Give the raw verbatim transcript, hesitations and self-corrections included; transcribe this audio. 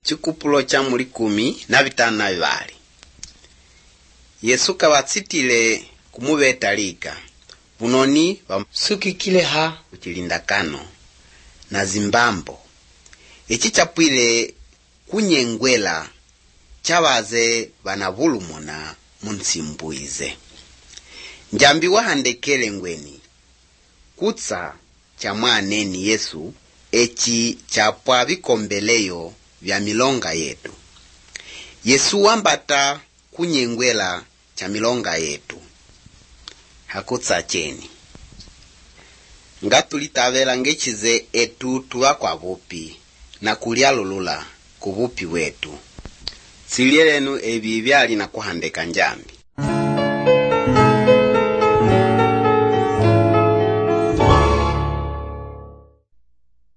chikupulo cha muli kumi na vitano na vivali. Yesu kawatsitile kumubetalika vunoni vamsukikile ha kuchilindakano na zimbambo. Ichi chapwile kunyengwela chawaze vanavulumuna munsimbuize. Njambi wahandekele ngweni kutsa cha mwaneni Yesu echi chapwa vikombeleyo vya milonga yetu. Yesu wambata kunyengwela cha milonga yetu hakutsa cheni ngatulitavela ngechize etu tuwa kwa vupi na kulialulula kuvupi wetu. Silielenu ebi byali na kuhandeka njambi.